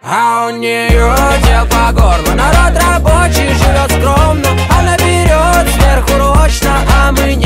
А у нее дел по горло. Народ рабочий живет скромно, она берет сверхурочно, а мы не